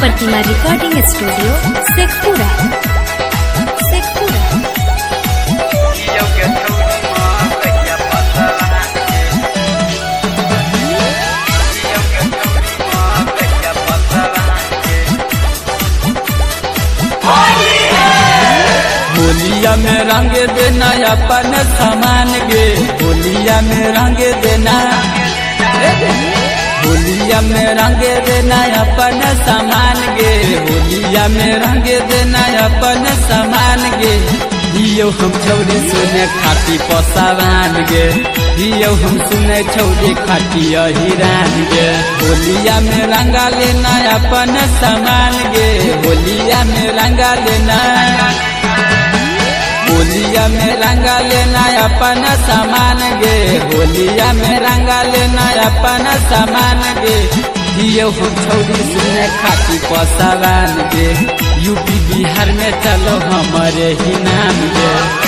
प्रतिमा recording studio Sheikhpura. होलिया में रंग देना अपन सामान गे, होलिया में रंग देना, होलिया में रंग देना अपन सामान गे, होलिया में रंग देना अपन सामान गे। दियो हम छौरी सुने खाती पसावान गे, दियो हम सुने छौरी खाती हिरान गे। होलिया में रंगा लेना अपन सामान गे, होलिया में रंगा लेना, होलिया में रंगा लेना अपन सामान गे, होलिया में रंगा लेना अपन सामान गे। दियो हम छौरी सुने खाती पसावान गे, यूपी बिहार में चलो हमारे ही नाम गे।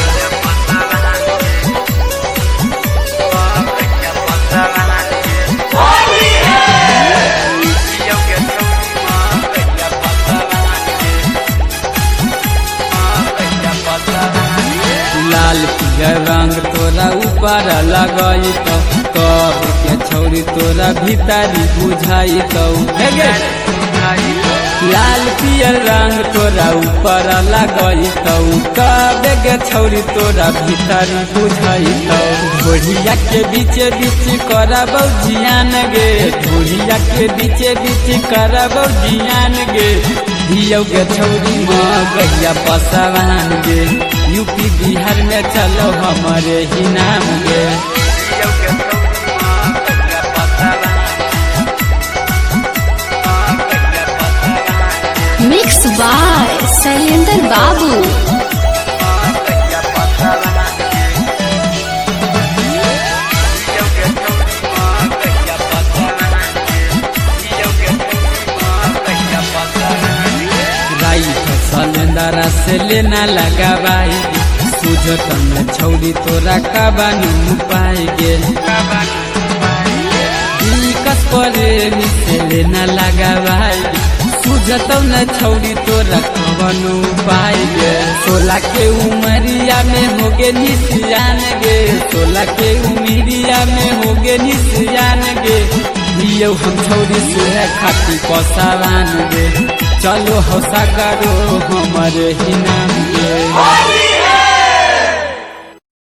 लाल पियर रंग तोरा ऊपर लगाई तो कब के छौरी तोरा भीतरी बुझाई तो लाल पियर रंग तोरा ऊपर लगाई तो कब के छौरी तोरा भीतरी बुझाई तो। ढोढ़िया के बीचे बीच करब जियान गे, ढोढ़िया के बीचे बीच करब जियान गे। दियो गे छौरी गैया पसावान गे, यूपी बिहार में चलो हमारे ही नाम गे। मिक्स बाय शैलेंद्र बाबू। सलेंदरा से लेना लगा भाई, सूझत में छौरी तोरा काबानू पाई गे। कस प्रेमी से लेना लगा भाई, सूझत न छौरी तोरा काबानू पाई गे। 16 के उमरिया में होगे निसियान गे, 16 के उमरिया में होगे निसियान गे। दियो हम छौरी सुने खाती पसावान गे, चलो हौसा करो हमारे ही नाम गे।